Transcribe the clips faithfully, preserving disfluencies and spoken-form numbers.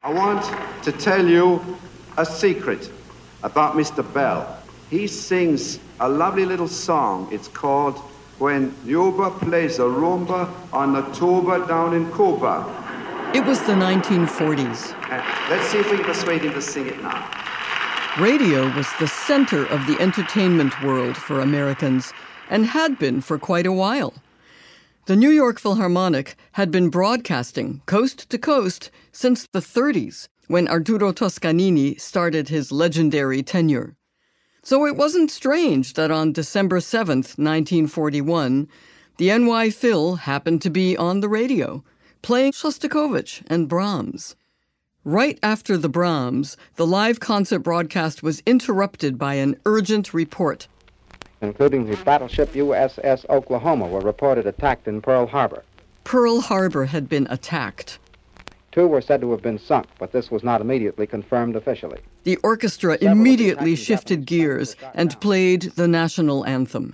I want to tell you a secret about Mister Bell. He sings a lovely little song. It's called When Yuba Plays a Rumba on the Tuba Down in Cuba. It was the nineteen forties. Uh, let's see if we can persuade him to sing it now. Radio was the center of the entertainment world for Americans and had been for quite a while. The New York Philharmonic had been broadcasting coast to coast since the thirties, when Arturo Toscanini started his legendary tenure. So it wasn't strange that on December seventh, nineteen forty-one, the N Y Phil happened to be on the radio, playing Shostakovich and Brahms. Right after the Brahms, the live concert broadcast was interrupted by an urgent report. Including the battleship U S S Oklahoma were reported attacked in Pearl Harbor. Pearl Harbor had been attacked. Two were said to have been sunk, but this was not immediately confirmed officially. The orchestra immediately shifted gears and played the national anthem.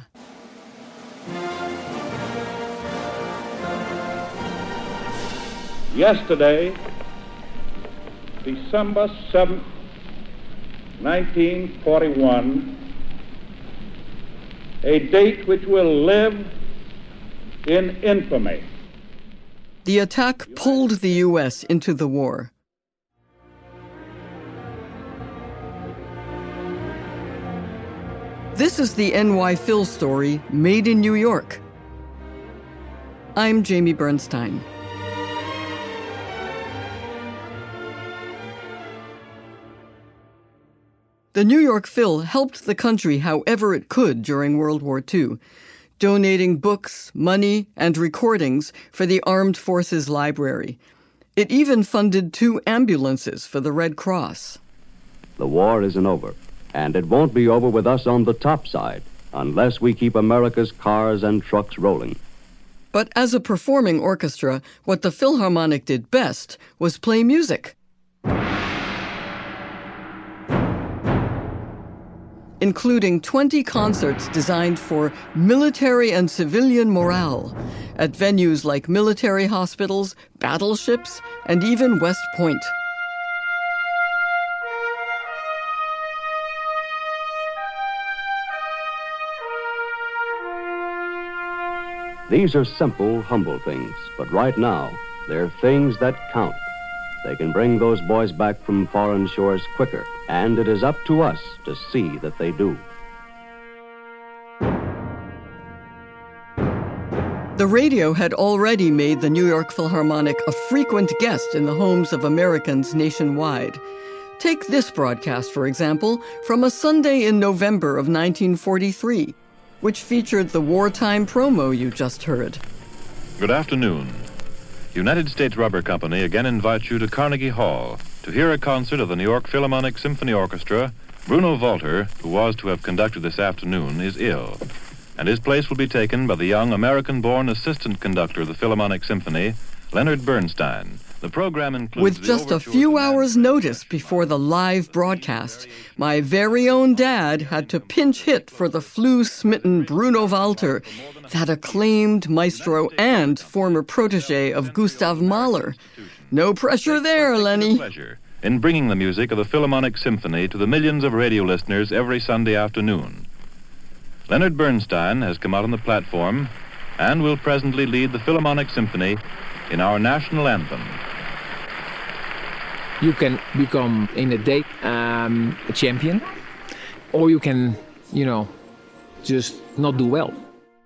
Yesterday, December seventh, nineteen forty-one, a date which will live in infamy. The attack pulled the U S into the war. This is the N Y Phil story, made in New York. I'm Jamie Bernstein. The New York Phil helped the country however it could during World War Two, donating books, money, and recordings for the Armed Forces Library. It even funded two ambulances for the Red Cross. The war isn't over, and it won't be over with us on the top side unless we keep America's cars and trucks rolling. But as a performing orchestra, what the Philharmonic did best was play music. Including twenty concerts designed for military and civilian morale at venues like military hospitals, battleships, and even West Point. These are simple, humble things, but right now, they're things that count. They can bring those boys back from foreign shores quicker, and it is up to us to see that they do. The radio had already made the New York Philharmonic a frequent guest in the homes of Americans nationwide. Take this broadcast, for example, from a Sunday in November of nineteen forty-three, which featured the wartime promo you just heard. Good afternoon. United States Rubber Company again invites you to Carnegie Hall to hear a concert of the New York Philharmonic Symphony Orchestra. Bruno Walter, who was to have conducted this afternoon, is ill, and his place will be taken by the young American-born assistant conductor of the Philharmonic Symphony, Leonard Bernstein. The program includes... With just a few hours' notice before the live broadcast, my very own dad had to pinch hit for the flu-smitten Bruno Walter, that acclaimed maestro and former protege of Gustav Mahler. No pressure there, Lenny. Pleasure in bringing the music of the Philharmonic Symphony to the millions of radio listeners every Sunday afternoon. Leonard Bernstein has come out on the platform and will presently lead the Philharmonic Symphony in our national anthem. You can become, in a day, um, a champion, or you can, you know, just not do well.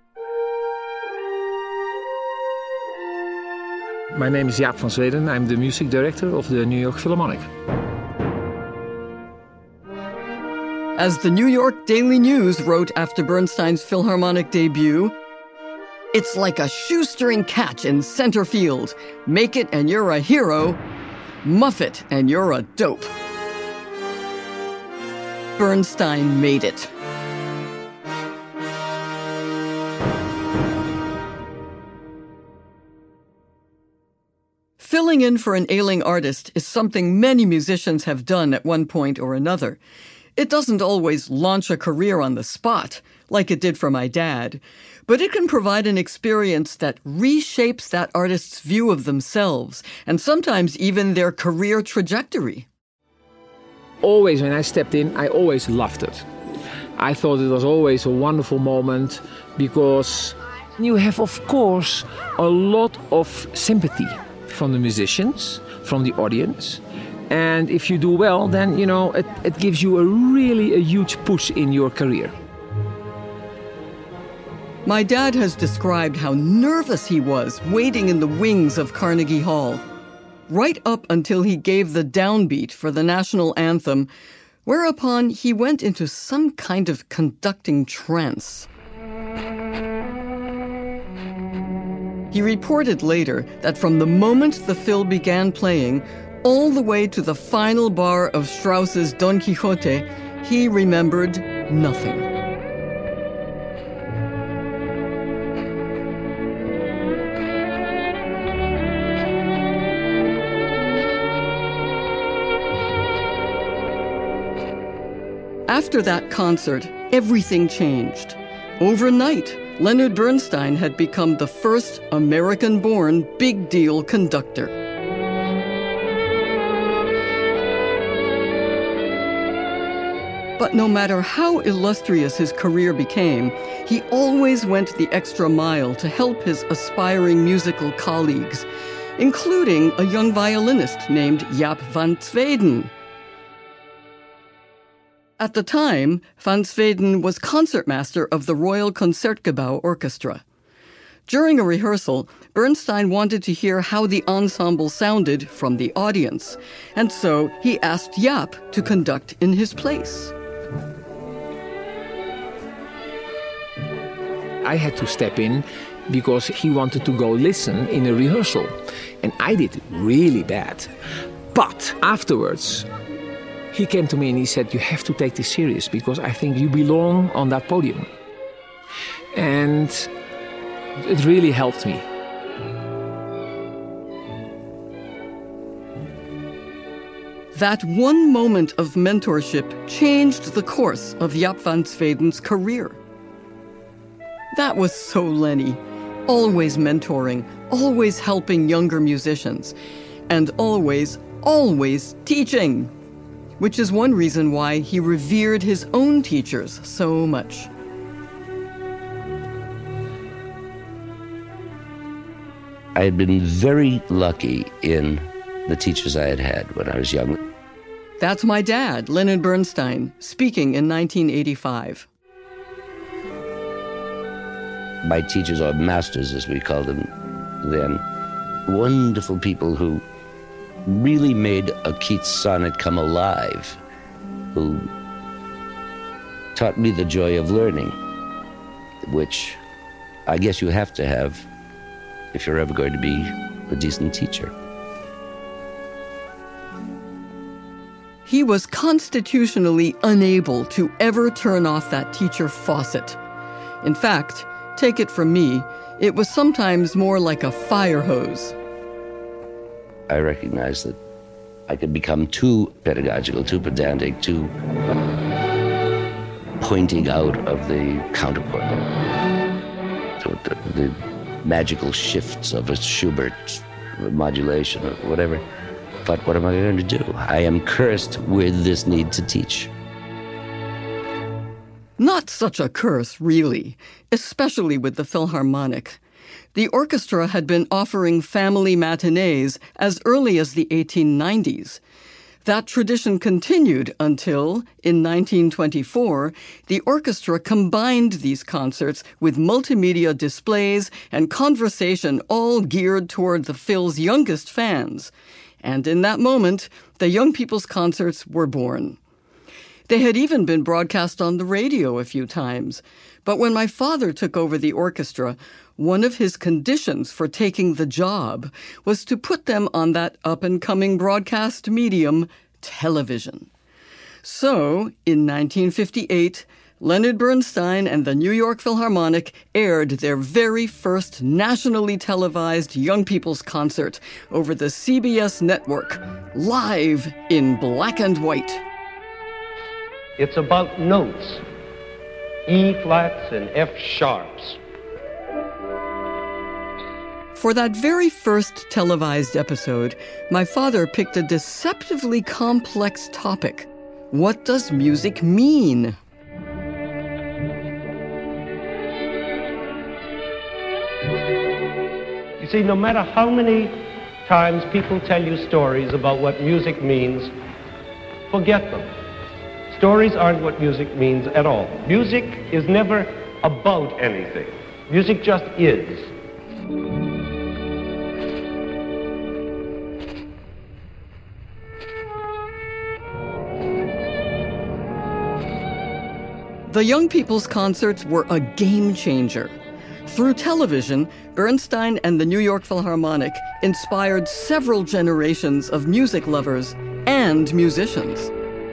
My name is Jaap van Zweden. I'm the music director of the New York Philharmonic. As the New York Daily News wrote after Bernstein's Philharmonic debut, it's like a shoestring catch in center field. Make it and you're a hero. Muff it and you're a dope. Bernstein made it. Filling in for an ailing artist is something many musicians have done at one point or another. It doesn't always launch a career on the spot, like it did for my dad, But it can provide an experience that reshapes that artist's view of themselves and sometimes even their career trajectory. Always, when I stepped in, I always loved it. I thought it was always a wonderful moment because you have, of course, a lot of sympathy from the musicians, from the audience. And if you do well, then, you know, it, it gives you a really a huge push in your career. My dad has described how nervous he was waiting in the wings of Carnegie Hall, right up until he gave the downbeat for the national anthem, whereupon he went into some kind of conducting trance. He reported later that from the moment the fill began playing, all the way to the final bar of Strauss's Don Quixote, he remembered nothing. After that concert, everything changed. Overnight, Leonard Bernstein had become the first American-born big deal conductor. But no matter how illustrious his career became, he always went the extra mile to help his aspiring musical colleagues, including a young violinist named Jaap van Zweden. At the time, Van Zweden was concertmaster of the Royal Concertgebouw Orchestra. During a rehearsal, Bernstein wanted to hear how the ensemble sounded from the audience, and so he asked Jaap to conduct in his place. I had to step in because he wanted to go listen in a rehearsal, and I did really bad. But afterwards, he came to me and he said, you have to take this serious because I think you belong on that podium. And it really helped me. That one moment of mentorship changed the course of Jaap van Zweden's career. That was so Lenny, always mentoring, always helping younger musicians, and always, always teaching. Which is one reason why he revered his own teachers so much. I had been very lucky in the teachers I had had when I was young. That's my dad, Leonard Bernstein, speaking in nineteen eighty-five. My teachers, or masters as we called them then, wonderful people who really made a Keats sonnet come alive, who taught me the joy of learning, which I guess you have to have if you're ever going to be a decent teacher. He was constitutionally unable to ever turn off that teacher faucet. In fact, take it from me, it was sometimes more like a fire hose. I recognized that I could become too pedagogical, too pedantic, too pointing out of the counterpoint. So the, the magical shifts of a Schubert modulation or whatever. But what am I going to do? I am cursed with this need to teach. Not such a curse, really, especially with the Philharmonic. The orchestra had been offering family matinees as early as the eighteen nineties. That tradition continued until, in nineteen twenty-four, the orchestra combined these concerts with multimedia displays and conversation all geared toward the Phil's youngest fans. And in that moment, the Young People's Concerts were born. They had even been broadcast on the radio a few times. But when my father took over the orchestra, one of his conditions for taking the job was to put them on that up-and-coming broadcast medium, television. So, in nineteen fifty-eight, Leonard Bernstein and the New York Philharmonic aired their very first nationally televised Young People's Concert over the C B S network, live in black and white. It's about notes, E flats and F sharps. For that very first televised episode, my father picked a deceptively complex topic. What does music mean? You see, no matter how many times people tell you stories about what music means, forget them. Stories aren't what music means at all. Music is never about anything. Music just is. The Young People's Concerts were a game changer. Through television, Bernstein and the New York Philharmonic inspired several generations of music lovers and musicians.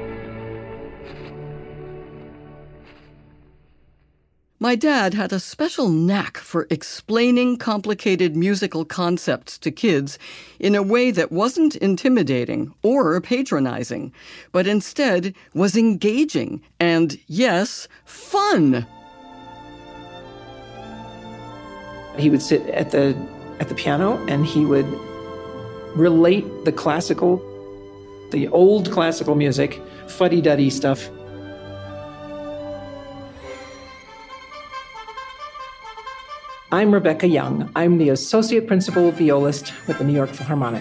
My dad had a special knack for explaining complicated musical concepts to kids in a way that wasn't intimidating or patronizing, but instead was engaging and, yes, fun. He would sit at the at the piano and he would relate the classical, the old classical music, fuddy-duddy stuff. I'm Rebecca Young. I'm the Associate Principal Violist with the New York Philharmonic.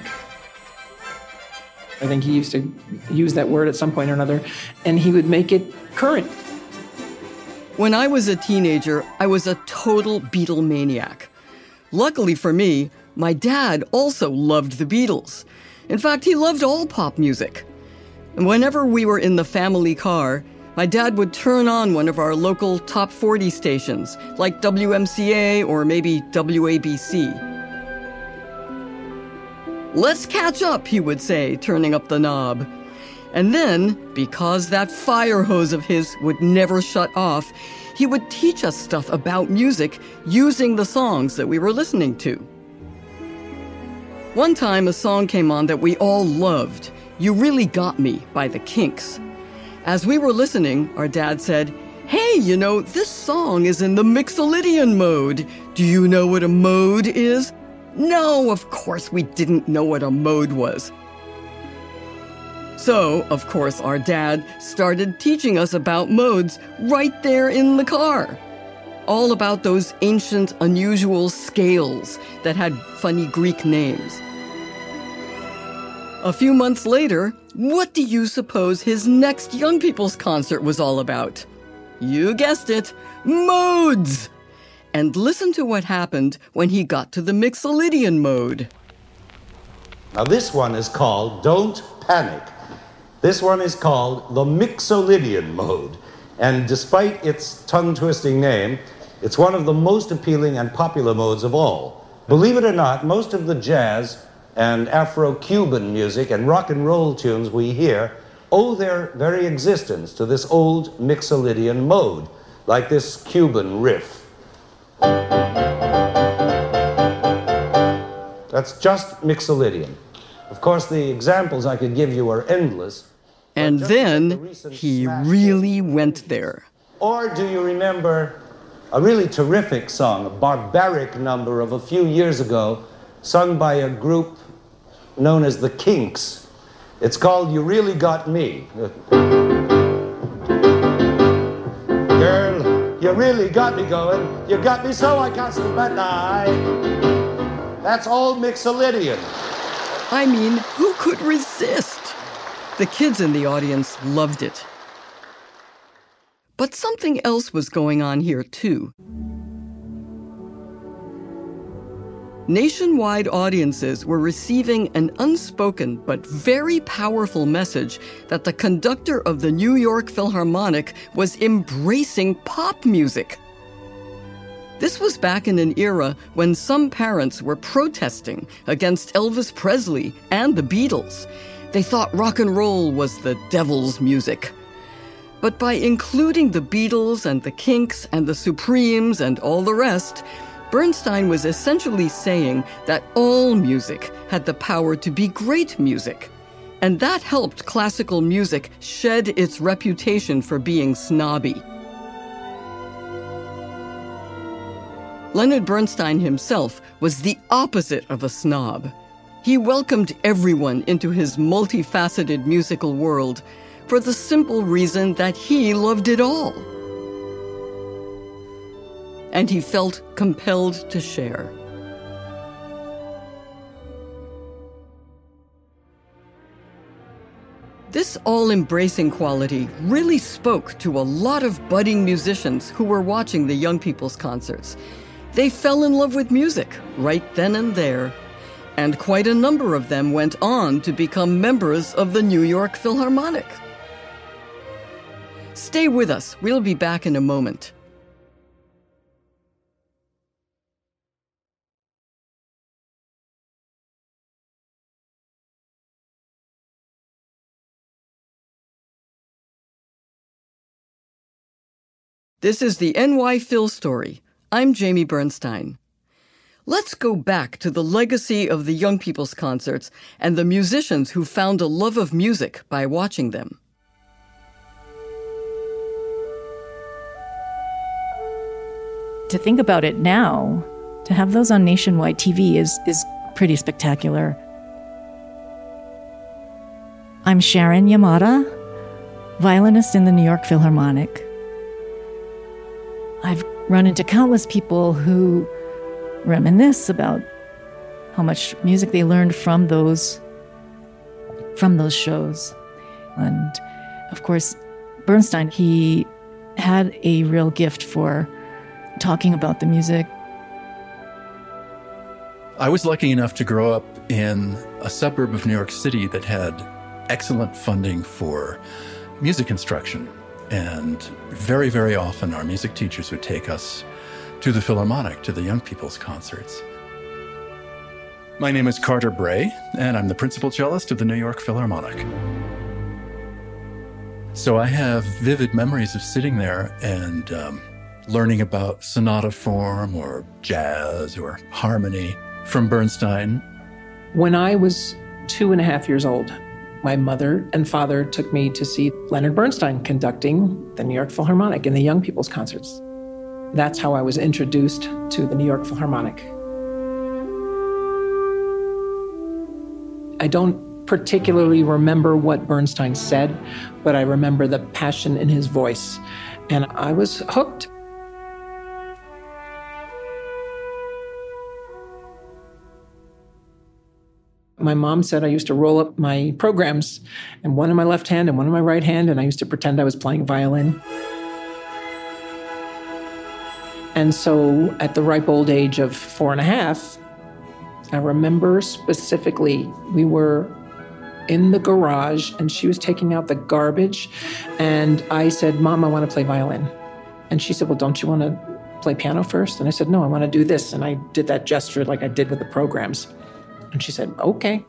I think he used to use that word at some point or another, and he would make it current. When I was a teenager, I was a total Beatlemaniac. Luckily for me, my dad also loved the Beatles. In fact, he loved all pop music. And whenever we were in the family car, my dad would turn on one of our local top forty stations, like W M C A or maybe W A B C. "Let's catch up," he would say, turning up the knob. And then, because that fire hose of his would never shut off, he would teach us stuff about music using the songs that we were listening to. One time, a song came on that we all loved, "You Really Got Me" by the Kinks. As we were listening, our dad said, "Hey, you know, this song is in the Mixolydian mode. Do you know what a mode is?" No, of course we didn't know what a mode was. So, of course, our dad started teaching us about modes right there in the car. All about those ancient, unusual scales that had funny Greek names. A few months later, what do you suppose his next Young People's Concert was all about? You guessed it, modes! And listen to what happened when he got to the Mixolydian mode. Now this one is called Don't Panic. This one is called the Mixolydian mode. And despite its tongue-twisting name, it's one of the most appealing and popular modes of all. Believe it or not, most of the jazz and Afro-Cuban music and rock and roll tunes we hear owe their very existence to this old Mixolydian mode, like this Cuban riff. That's just Mixolydian. Of course, the examples I could give you are endless. And then he really went there. Or do you remember a really terrific song, a barbaric number of a few years ago, sung by a group known as the Kinks? It's called You Really Got Me. Girl, you really got me going. You got me so I can't sleep at night. That's old Mixolydian. I mean, who could resist? The kids in the audience loved it. But something else was going on here, too. Nationwide audiences were receiving an unspoken but very powerful message that the conductor of the New York Philharmonic was embracing pop music. This was back in an era when some parents were protesting against Elvis Presley and the Beatles. They thought rock and roll was the devil's music. But by including the Beatles and the Kinks and the Supremes and all the rest, Bernstein was essentially saying that all music had the power to be great music. And that helped classical music shed its reputation for being snobby. Leonard Bernstein himself was the opposite of a snob. He welcomed everyone into his multifaceted musical world for the simple reason that he loved it all. And he felt compelled to share. This all-embracing quality really spoke to a lot of budding musicians who were watching the Young People's concerts. They fell in love with music right then and there, and quite a number of them went on to become members of the New York Philharmonic. Stay with us. We'll be back in a moment. This is the N Y Phil Story. I'm Jamie Bernstein. Let's go back to the legacy of the Young People's Concerts and the musicians who found a love of music by watching them. To think about it now, to have those on nationwide T V is, is pretty spectacular. I'm Sharon Yamada, violinist in the New York Philharmonic. I've run into countless people who reminisce about how much music they learned from those from those shows. And of course, Bernstein, he had a real gift for talking about the music. I was lucky enough to grow up in a suburb of New York City that had excellent funding for music instruction. And very, very often our music teachers would take us to the Philharmonic, to the Young People's Concerts. My name is Carter Bray, and I'm the principal cellist of the New York Philharmonic. So I have vivid memories of sitting there and um, learning about sonata form or jazz or harmony from Bernstein. When I was two and a half years old, my mother and father took me to see Leonard Bernstein conducting the New York Philharmonic in the Young People's Concerts. That's how I was introduced to the New York Philharmonic. I don't particularly remember what Bernstein said, but I remember the passion in his voice, and I was hooked. My mom said I used to roll up my programs, and one in my left hand and one in my right hand, and I used to pretend I was playing violin. And so at the ripe old age of four and a half, I remember specifically we were in the garage and she was taking out the garbage, and I said, "Mom, I want to play violin." And she said, "Well, don't you want to play piano first?" And I said, "No, I want to do this." And I did that gesture like I did with the programs. And she said, "Okay."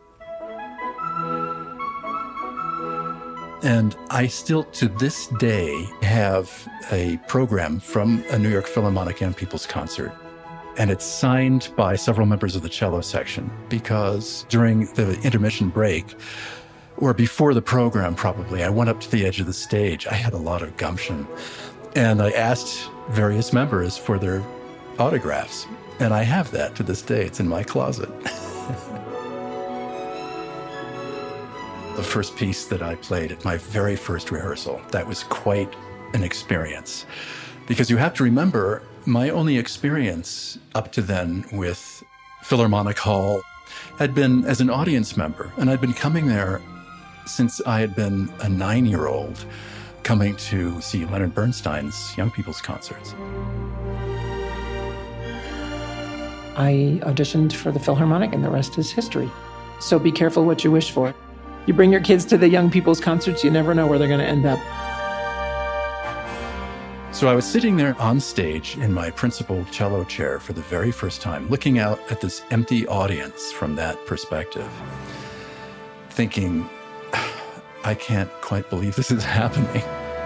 And I still, to this day, have a program from a New York Philharmonic Young People's Concert. And it's signed by several members of the cello section, because during the intermission break, or before the program probably, I went up to the edge of the stage. I had a lot of gumption. And I asked various members for their autographs. And I have that to this day. It's in my closet. The first piece that I played at my very first rehearsal, that was quite an experience. Because you have to remember, my only experience up to then with Philharmonic Hall had been as an audience member. And I'd been coming there since I had been a nine-year-old, coming to see Leonard Bernstein's Young People's Concerts. I auditioned for the Philharmonic, and the rest is history. So be careful what you wish for. You bring your kids to the Young People's Concerts, you never know where they're going to end up. So I was sitting there on stage in my principal cello chair for the very first time, looking out at this empty audience from that perspective, thinking, I can't quite believe this is happening.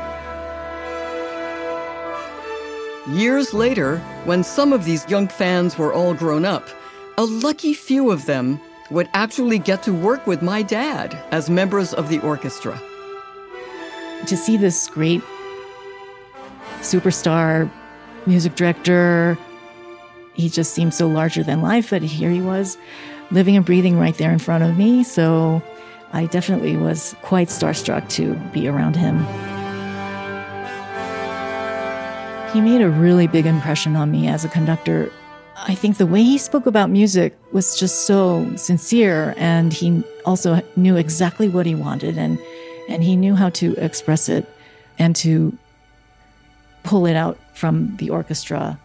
Years later, when some of these young fans were all grown up, a lucky few of them would actually get to work with my dad as members of the orchestra. To see this great superstar music director, he just seemed so larger than life, but here he was living and breathing right there in front of me. So I definitely was quite starstruck to be around him. He made a really big impression on me as a conductor. I think the way he spoke about music was just so sincere, and he also knew exactly what he wanted, and, and he knew how to express it and to pull it out from the orchestra.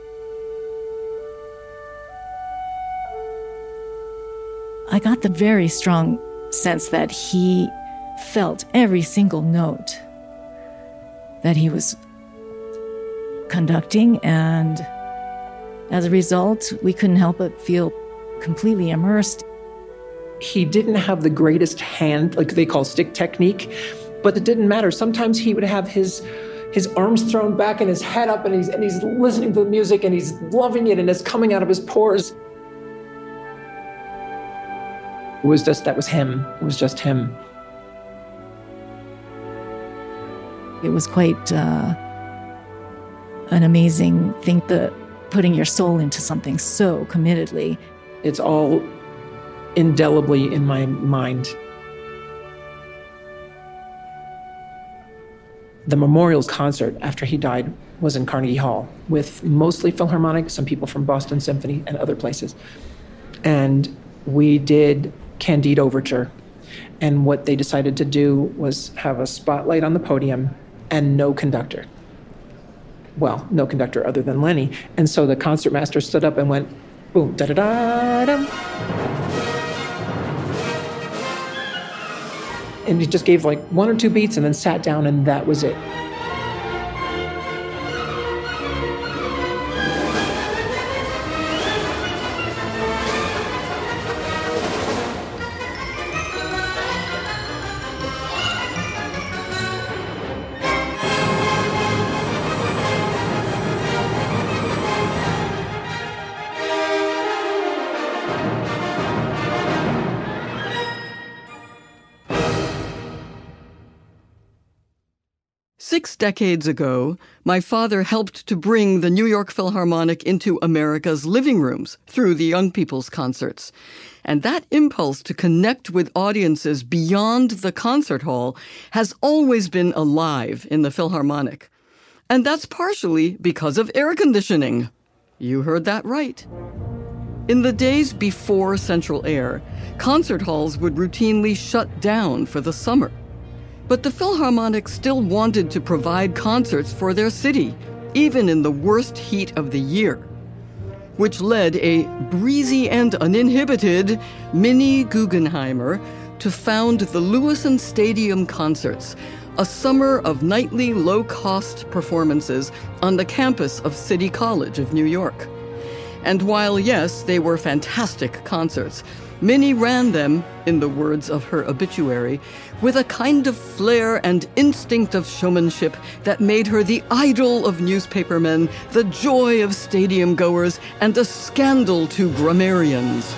I got the very strong sense that he felt every single note that he was conducting, and as a result, we couldn't help but feel completely immersed. He didn't have the greatest hand, like they call stick technique, but it didn't matter. Sometimes he would have his his arms thrown back and his head up, and he's and he's listening to the music and he's loving it, and it's coming out of his pores. It was just, that was him. It was just him. It was quite uh, an amazing thing, the putting your soul into something so committedly. It's all indelibly in my mind. The memorial concert after he died was in Carnegie Hall with mostly Philharmonic, some people from Boston Symphony and other places. And we did Candide Overture. And what they decided to do was have a spotlight on the podium and no conductor. Well, no conductor other than Lenny. And so the concertmaster stood up and went, boom, da-da-da-dum. And he just gave like one or two beats and then sat down, and that was it. Six decades ago, my father helped to bring the New York Philharmonic into America's living rooms through the Young People's Concerts. And that impulse to connect with audiences beyond the concert hall has always been alive in the Philharmonic. And that's partially because of air conditioning. You heard that right. In the days before Central Air, concert halls would routinely shut down for the summer. But the Philharmonic still wanted to provide concerts for their city, even in the worst heat of the year, which led a breezy and uninhibited Minnie Guggenheimer to found the Lewisohn Stadium Concerts, a summer of nightly low-cost performances on the campus of City College of New York. And while, yes, they were fantastic concerts, Minnie ran them, in the words of her obituary, with a kind of flair and instinct of showmanship that made her the idol of newspapermen, the joy of stadium goers, and a scandal to grammarians.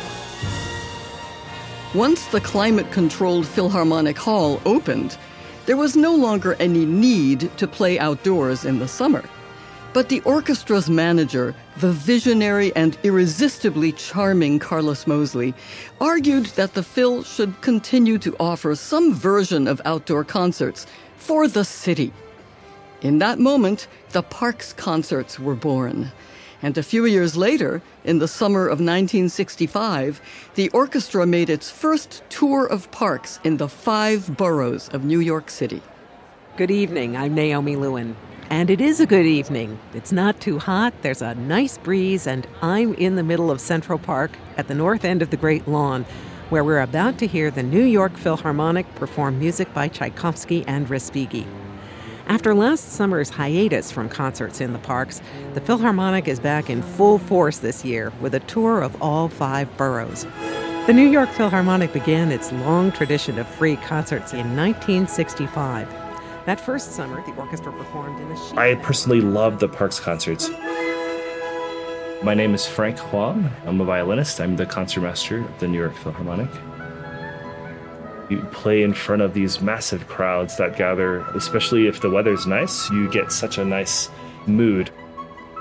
Once the climate-controlled Philharmonic Hall opened, there was no longer any need to play outdoors in the summer. But the orchestra's manager, the visionary and irresistibly charming Carlos Mosley, argued that the Phil should continue to offer some version of outdoor concerts for the city. In that moment, the Parks Concerts were born. And a few years later, in the summer of nineteen sixty-five, the orchestra made its first tour of parks in the five boroughs of New York City. Good evening, I'm Naomi Lewin. And it is a good evening. It's not too hot, there's a nice breeze, and I'm in the middle of Central Park at the north end of the Great Lawn, where we're about to hear the New York Philharmonic perform music by Tchaikovsky and Respighi. After last summer's hiatus from concerts in the parks, the Philharmonic is back in full force this year with a tour of all five boroughs. The New York Philharmonic began its long tradition of free concerts in nineteen sixty-five. That first summer, the orchestra performed in the sheet. I personally love the Parks concerts. My name is Frank Huang. I'm a violinist. I'm the concertmaster of the New York Philharmonic. You play in front of these massive crowds that gather, especially if the weather's nice. You get such a nice mood.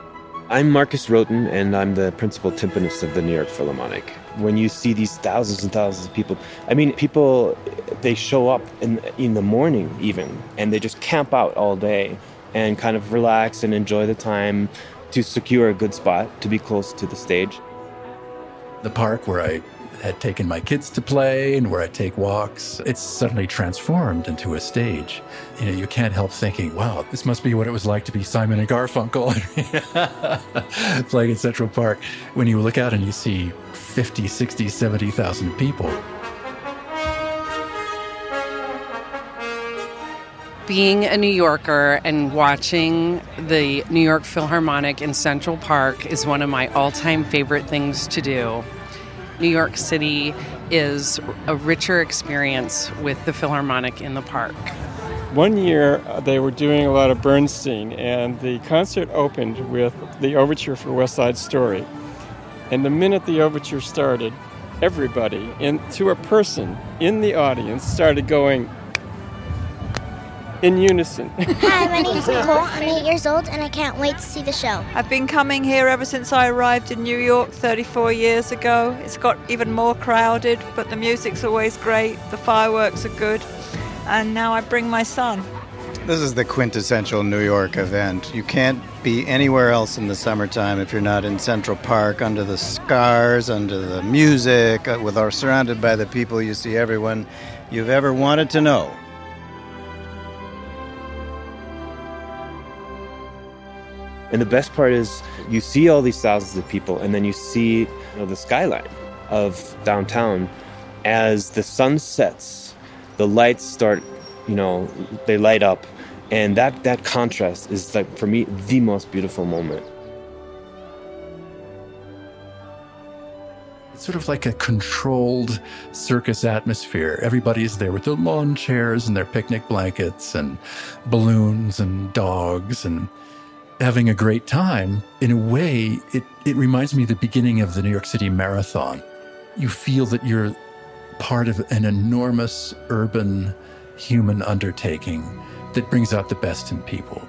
I'm Marcus Roten, and I'm the principal timpanist of the New York Philharmonic. When you see these thousands and thousands of people, I mean, people, they show up in, in the morning even, and they just camp out all day and kind of relax and enjoy the time to secure a good spot to be close to the stage. The park where I had taken my kids to play and where I take walks, it's suddenly transformed into a stage. You know, you can't help thinking, wow, this must be what it was like to be Simon and Garfunkel playing in Central Park. When you look out and you see fifty, sixty, seventy thousand people. Being a New Yorker and watching the New York Philharmonic in Central Park is one of my all-time favorite things to do. New York City is a richer experience with the Philharmonic in the park. One year, uh, they were doing a lot of Bernstein, and the concert opened with the overture for West Side Story. And the minute the overture started, everybody, in, to a person in the audience, started going in unison. Hi, my name's Nicole. I'm eight years old, and I can't wait to see the show. I've been coming here ever since I arrived in New York thirty-four years ago. It's got even more crowded, but the music's always great, the fireworks are good, and now I bring my son. This is the quintessential New York event. You can't be anywhere else in the summertime if you're not in Central Park, under the stars, under the music, with our surrounded by the people. You see everyone you've ever wanted to know. And the best part is you see all these thousands of people, and then you see, you know, the skyline of downtown. As the sun sets, the lights start, you know, they light up. And that, that contrast is, like, for me, the most beautiful moment. It's sort of like a controlled circus atmosphere. Everybody's there with their lawn chairs and their picnic blankets and balloons and dogs and having a great time. In a way, it, it reminds me of the beginning of the New York City Marathon. You feel that you're part of an enormous urban human undertaking that brings out the best in people.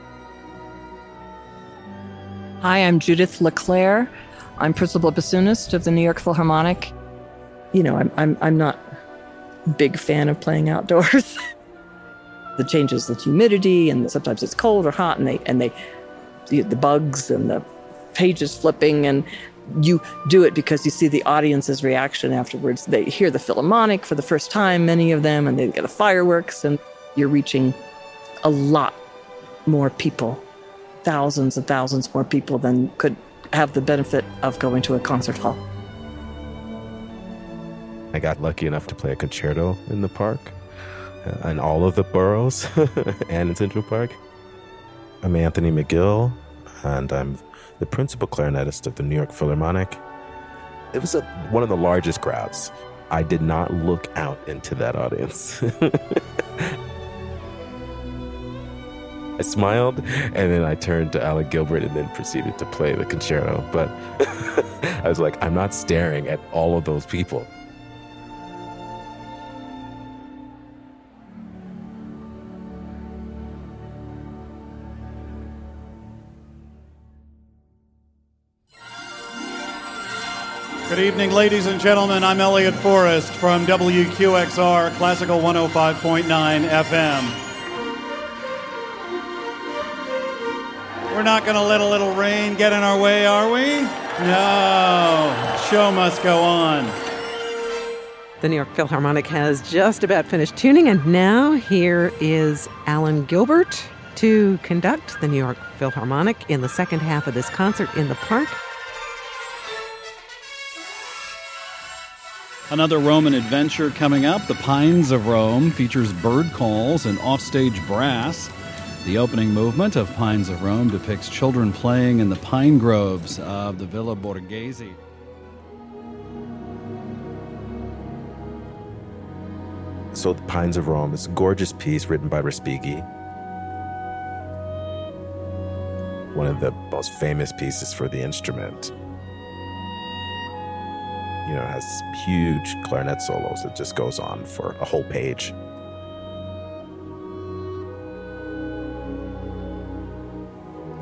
Hi, I'm Judith LeClaire. I'm principal bassoonist of the New York Philharmonic. You know, I'm I'm I'm not a big fan of playing outdoors. The changes, the humidity, and sometimes it's cold or hot, and they and they the, the bugs and the pages flipping, and you do it because you see the audience's reaction afterwards. They hear the Philharmonic for the first time, many of them, and they get the fireworks, and you're reaching a lot more people, thousands and thousands more people than could have the benefit of going to a concert hall. I got lucky enough to play a concerto in the park, uh, in all of the boroughs and in Central Park. I'm Anthony McGill, and I'm the principal clarinetist of the New York Philharmonic. It was a, one of the largest crowds. I did not look out into that audience. I smiled, and then I turned to Alec Gilbert and then proceeded to play the concerto. But I was like, I'm not staring at all of those people. Good evening, ladies and gentlemen. I'm Elliot Forrest from W Q X R, Classical one oh five point nine F M. We're not going to let a little rain get in our way, are we? No. Show must go on. The New York Philharmonic has just about finished tuning, and now here is Alan Gilbert to conduct the New York Philharmonic in the second half of this concert in the park. Another Roman adventure coming up. The Pines of Rome features bird calls and offstage brass. The opening movement of Pines of Rome depicts children playing in the pine groves of the Villa Borghese. So The Pines of Rome is a gorgeous piece written by Respighi. One of the most famous pieces for the instrument. You know, it has huge clarinet solos. It just goes on for a whole page.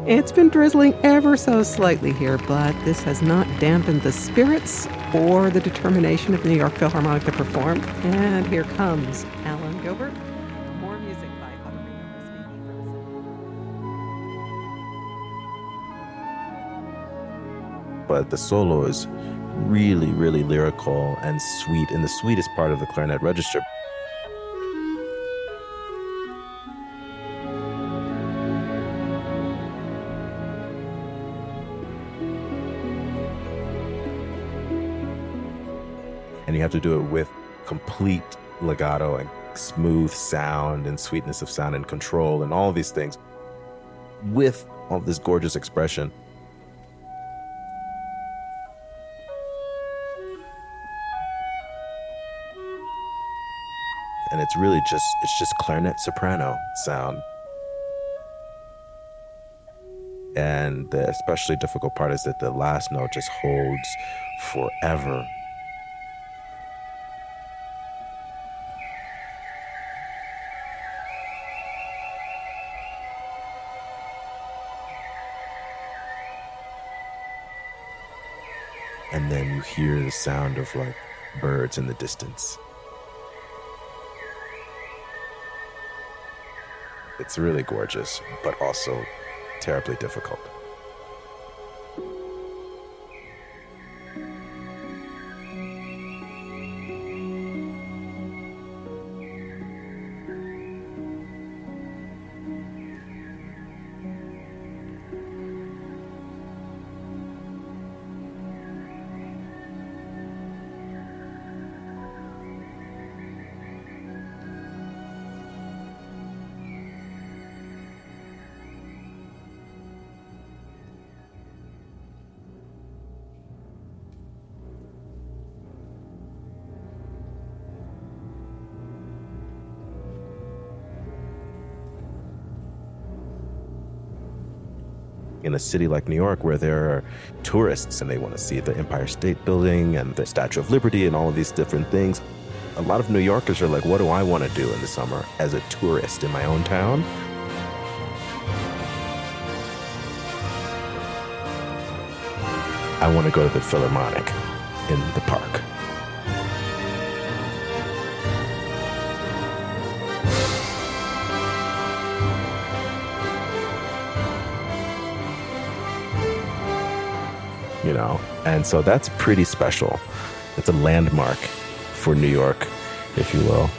It's been drizzling ever so slightly here, but this has not dampened the spirits or the determination of the New York Philharmonic to perform. And here comes Alan Gilbert. More music by Otto Reno. But the solo is really, really lyrical and sweet, in the sweetest part of the clarinet register. And you have to do it with complete legato and smooth sound and sweetness of sound and control and all of these things with all this gorgeous expression. And it's really just, it's just clarinet soprano sound. And the especially difficult part is that the last note just holds forever. And then you hear the sound of like birds in the distance. It's really gorgeous, but also terribly difficult. In a city like New York, where there are tourists and they want to see the Empire State Building and the Statue of Liberty and all of these different things, a lot of New Yorkers are like, what do I want to do in the summer as a tourist in my own town? I want to go to the Philharmonic in the park. You know, and so that's pretty special. It's a landmark for New York, if you will.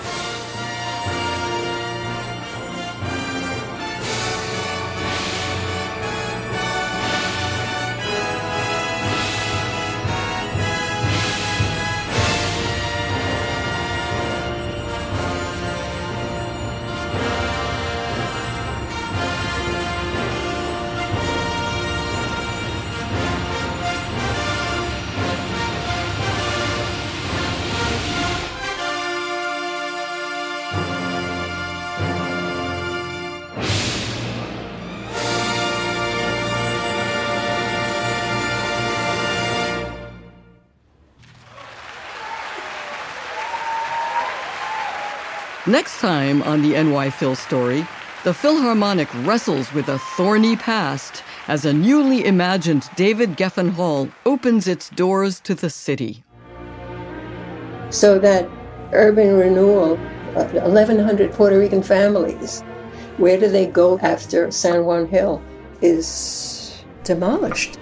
Next time on the N Y Phil story, the Philharmonic wrestles with a thorny past as a newly imagined David Geffen Hall opens its doors to the city. So that urban renewal, uh, eleven hundred Puerto Rican families, where do they go after San Juan Hill, is demolished.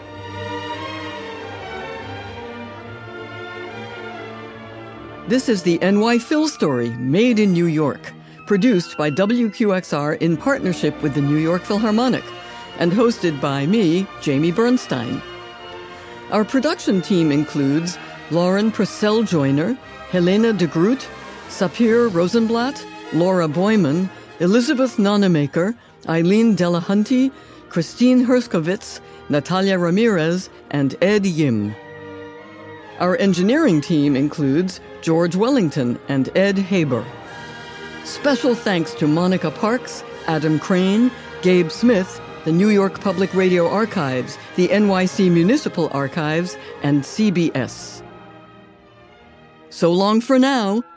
This is the N Y Phil story, made in New York, produced by W Q X R in partnership with the New York Philharmonic, and hosted by me, Jamie Bernstein. Our production team includes Lauren Purcell-Joyner, Helena de Groot, Sapir Rosenblatt, Laura Boyman, Elizabeth Nonamaker, Eileen Delahunty, Christine Herskovitz, Natalia Ramirez, and Ed Yim. Our engineering team includes George Wellington and Ed Haber. Special thanks to Monica Parks, Adam Crane, Gabe Smith, the New York Public Radio Archives, the N Y C Municipal Archives, and C B S. So long for now.